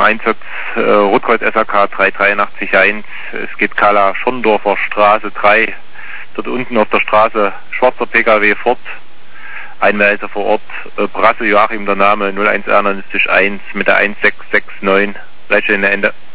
Einsatz Rotkreuz SAK 3881. Es geht Kala Schorndorfer Straße 3. Dort unten auf der Straße schwarzer PKW Ford. Einweiser vor Ort. Brasse Joachim der Name 01 mit der 1669. Leitstelle Ende.